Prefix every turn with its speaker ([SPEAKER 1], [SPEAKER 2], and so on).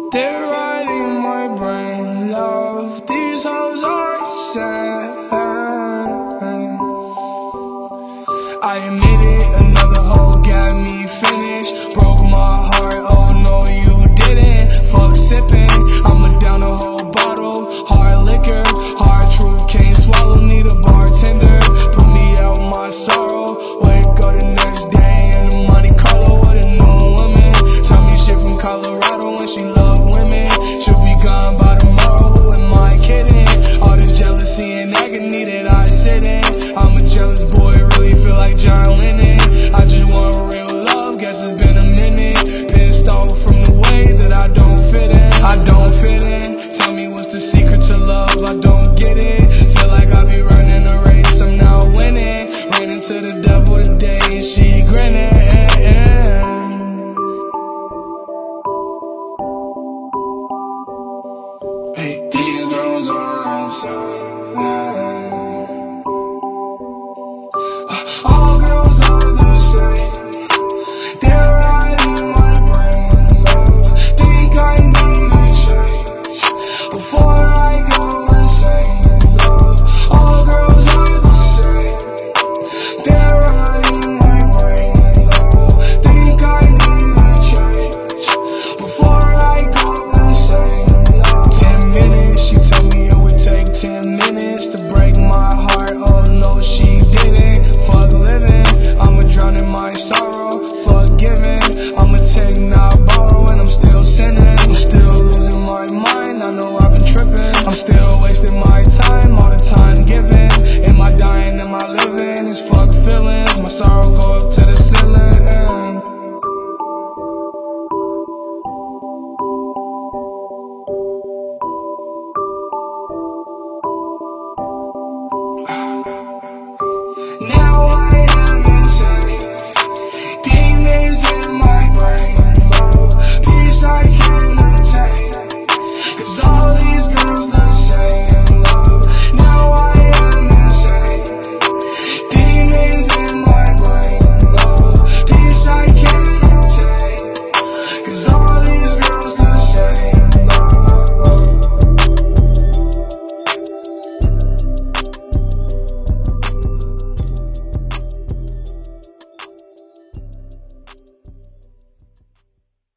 [SPEAKER 1] They're riding my brain, love. These hoes are sad. I admit it, another hoe got me finished. Broke my heart, oh no you didn't. Fuck sipping, I'ma down a whole bottle. Hard liquor, hard truth, can't swallow. Need a bartender, put me out my sorrow. Wake up the next day in the Monte Carlo with a new woman. Tell me shit from Colorado and she love women. She'll be gone by tomorrow, who am I kidding? All this jealousy and agony that I sit in. I'm a jealous boy, really feel like John Lennon. I just want real love, guess it's been a minute. Pissed off from the way that I don't fit in.